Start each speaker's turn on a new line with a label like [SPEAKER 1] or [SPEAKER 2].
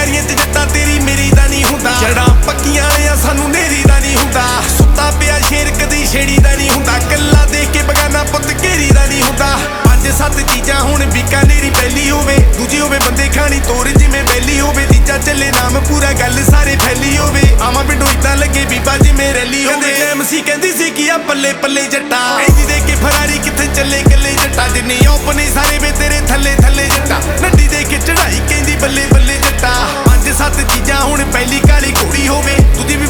[SPEAKER 1] ਯਾਰੀਆਂ ਚ ਜੱਟਾਂ ਤੇਰੀ ਮੇਰੀ ਦਾ ਨਹੀਂ ਹੁੰਦਾ ਜੜਾਂ ਪੱਕੀਆਂ ਆ ਸਾਨੂੰ ਨੇਰੀ ਦਾ ਨਹੀਂ ਹੁੰਦਾ ਸੁੱਤਾ ਪਿਆ ਸ਼ੇਰ ਕਦੀ ਛੇੜੀ ਦਾ ਨਹੀਂ ਹੁੰਦਾ ਕੱਲਾ ਦੇਖ ਕੇ ਬਗਾਨਾ ਪੁੱਤ ਘੇਰੀ ਦਾ ਨਹੀਂ ਹੁੰਦਾ ਪੰਜ ਸੱਤ ਚੀਜ਼ਾਂ ਹੁਣ ਬੀਕਾਨੇਰੀ ਪਹਿਲੀ ਹੋਵੇ ਦੂਜੀ ਹੋਵੇ ਬੰਦੇ ਖਾਣੀ ਤੋਰ ਜਿਵੇਂ ਬੈਲੀ ਹੋਵੇ ਤੀਜਾ ਚੱਲੇ ਨਾਮ ਪੂਰਾ ਗੱਲ ਸਾਰੇ ਫੈਲੀ ਹੋਵੇ ਆਵਾਂ ਪਿੰਡੋਂ ਇਦਾਂ ਲੱਗੇ ਬੀਬਾ ਜਿਵੇਂ ਰੈਲੀ ਹੋਵੇ ਐਮਸੀ ਕਹਿੰਦੀ ਸੀ ਕਿ ਆ ਪੱਲੇ ਪੱਲੇ ਜੱਟਾਂ ਐਂਦੀ ਦੇ ਕੇ ਫਰਾਰੀ ਕਿੱਥੇ ਚੱਲੇ ਕੱਲੇ ਜੱਟਾਂ ਜਿੰਨੇ ਓਪਨੇ ਸਾਰੇ ਵੇ ਤੇਰੇ ਥੱਲੇ ਥੱਲੇ ਜੱਟਾਂ ਨੱਡੀ ਦੇ ਕੇ ਚੜਾਈ ਕਹਿੰਦੀ ਬੱਲੇ ਬੱਲੇ ਜੱਟਾਂ ਪੰਜ ਸੱਤ ਚੀਜ਼ਾਂ ਹੁਣ ਪਹਿਲੀ ਕਾਲੀ ਘੋੜੀ ਹੋਵੇ ਦੂਜੀ ਵੀ